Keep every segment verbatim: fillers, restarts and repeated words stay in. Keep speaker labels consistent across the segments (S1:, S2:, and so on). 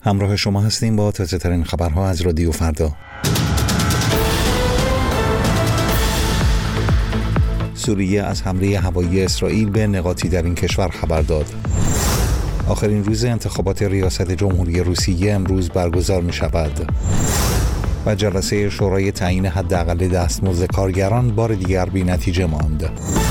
S1: همراه شما هستیم با تازه ترین خبرها از رادیو فردا. سوریه از حمله هوایی اسرائیل به نقاطی در این کشور خبر داد. آخرین روز انتخابات ریاست جمهوری روسیه امروز برگزار می شود. و جلسه شورای تعیین حداقل دستمزد کارگران بار دیگر بی نتیجه ماند.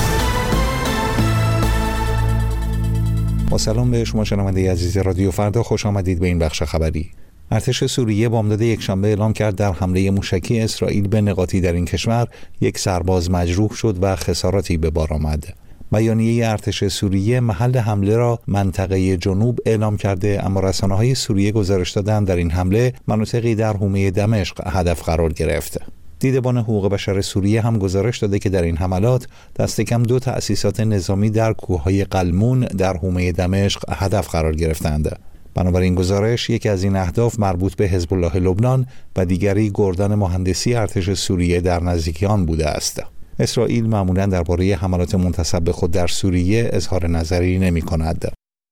S1: با سلام به شما شنونده عزیز رادیو فردا، خوش آمدید به این بخش خبری. ارتش سوریه بامداد یکشنبه اعلام کرد در حمله موشکی اسرائیل به نقاطی در این کشور یک سرباز مجروح شد و خساراتی به بار آمد. بیانیه ارتش سوریه محل حمله را منطقه جنوب اعلام کرده، اما رسانه‌های سوریه گزارش دادند در این حمله مناطقی در حومه دمشق هدف قرار گرفت. دیدبان حقوق بشر سوریه هم گزارش داده که در این حملات دست کم دو تأسیسات نظامی در کوههای قلمون در حومه دمشق هدف قرار گرفتند. بنابراین گزارش یکی از این اهداف مربوط به حزب الله لبنان و دیگری گردان مهندسی ارتش سوریه در نزدیکی آن بوده است. اسرائیل معمولاً درباره حملات منتسب به خود در سوریه اظهار نظری نمی‌کند.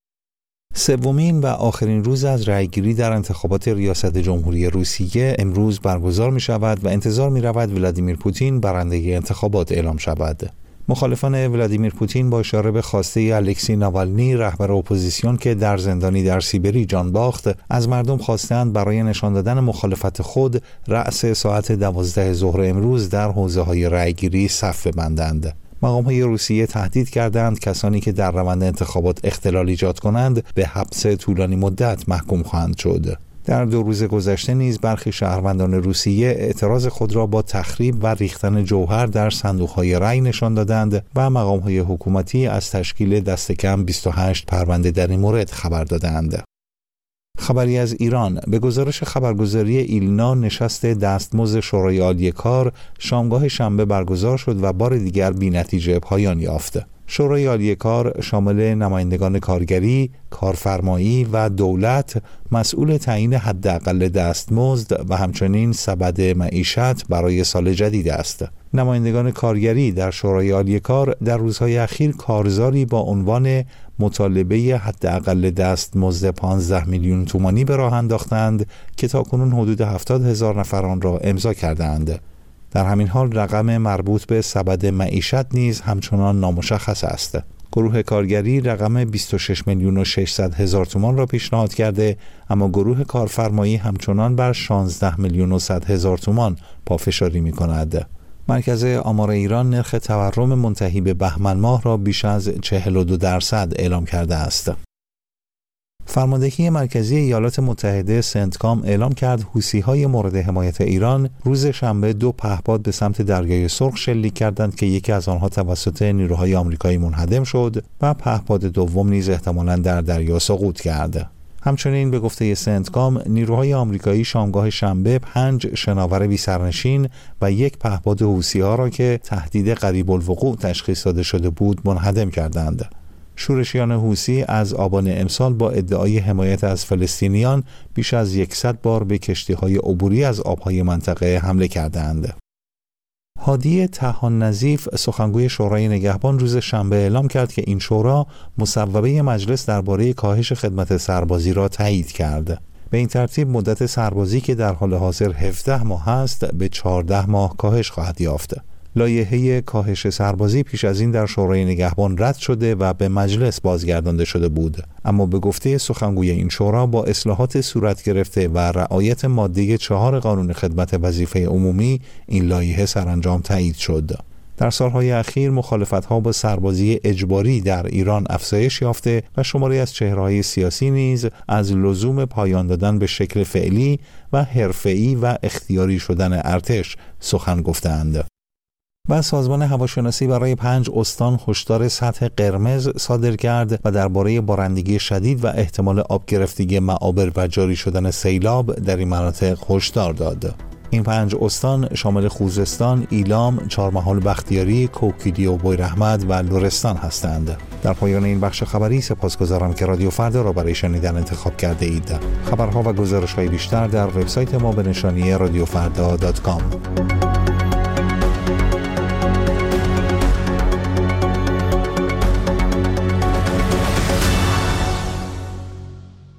S1: سومین و آخرین روز از رأیگیری در انتخابات ریاست جمهوری روسیه امروز برگزار می شود و انتظار می رود ولادیمیر پوتین برنده انتخابات اعلام شود. مخالفان ولادیمیر پوتین با اشاره به خواسته الکسی ناوالنی رهبر اپوزیسیون که در زندانی در سیبری جان باخت، از مردم خواستند برای نشان دادن مخالفت خود رأس ساعت دوازده ظهر امروز در حوزه‌های رأیگیری صف ببندند. مقام‌های روسیه تهدید کردند کسانی که در روند انتخابات اختلال ایجاد کنند به حبس طولانی مدت محکوم خواهند شد. در دو روز گذشته نیز برخی شهروندان روسیه اعتراض خود را با تخریب و ریختن جوهر در صندوق‌های رأی نشان دادند و مقام‌های حکومتی از تشکیل دست کم بیست و هشت پرونده در این مورد خبر دادند. خبری از ایران. به گزارش خبرگزاری ایلنا، نشست دستمزد شورای عالی کار شامگاه شنبه برگزار شد و بار دیگر بی‌نتیجه پایان یافت. شورای عالی کار شامل نمایندگان کارگری، کارفرمایی و دولت مسئول تعیین حداقل دستمزد و همچنین سبد معیشت برای سال جدید است. نمایندگان کارگری در شورای عالی کار در روزهای اخیر کارزاری با عنوان مطالبه حداقل دستمزد پانزده میلیون تومانی به راه انداختند که تاکنون حدود هفتاد هزار نفر آن را امضا کردند. در همین حال رقم مربوط به سبد معیشت نیز همچنان نامشخص است. گروه کارگری رقم بیست و شش میلیون و ششصد هزار تومان را پیشنهاد کرده، اما گروه کارفرمایی همچنان بر شانزده میلیون و صد هزار تومان پافشاری می کند. مرکز آمار ایران نرخ تورم منتهی به بهمن ماه را بیش از چهل و دو درصد اعلام کرده است. فرماندهی مرکزی ایالات متحده سنتکام اعلام کرد حوثی‌های مورد حمایت ایران روز شنبه دو پهپاد به سمت دریای سرخ شلیک کردند که یکی از آنها توسط نیروهای آمریکایی منهدم شد و پهپاد دوم نیز احتمالاً در دریا سقوط کرد. همچنین به گفته سنتکام نیروهای آمریکایی شامگاه شنبه پنج شناور بی‌سرنشین و یک پهپاد حوثی‌ها را که تهدید قریب الوقوع تشخیص داده شده بود منهدم کردند. شورشیان حوثی از آبان امسال با ادعای حمایت از فلسطینیان بیش از صد بار به کشتی‌های عبوری از آب‌های منطقه حمله کردند. هادی طحان نظیف سخنگوی شورای نگهبان روز شنبه اعلام کرد که این شورا مصوبه مجلس درباره کاهش خدمت سربازی را تایید کرد. به این ترتیب مدت سربازی که در حال حاضر هفده ماه است به چهارده ماه کاهش خواهد یافت. لایحه کاهش سربازی پیش از این در شورای نگهبان رد شده و به مجلس بازگردانده شده بود، اما به گفته سخنگوی این شورا با اصلاحات صورت گرفته و رعایت ماده چهار قانون خدمت وظیفه عمومی این لایحه سرانجام تایید شد. در سالهای اخیر مخالفت‌ها با سربازی اجباری در ایران افزایش یافته و شماری از چهره‌های سیاسی نیز از لزوم پایان دادن به شکل فعلی و حرفه‌ای و اختیاری شدن ارتش سخن گفتند. و سازمان هواشناسی برای پنج استان هشدار سطح قرمز صادر کرد و درباره بارندگی شدید و احتمال آب گرفتگی معابر و جاری شدن سیلاب در این مناطق هشدار داد. این پنج استان شامل خوزستان، ایلام، چهارمحال بختیاری، کوکیلی و بویراحمد و لرستان هستند. در پایان این بخش خبری سپاسگزارم که رادیو فردا را برای شنیدن انتخاب کرده اید. خبرها و گزارش‌های بیشتر در وبسایت ما به نشانی رادیو فردا دات کام.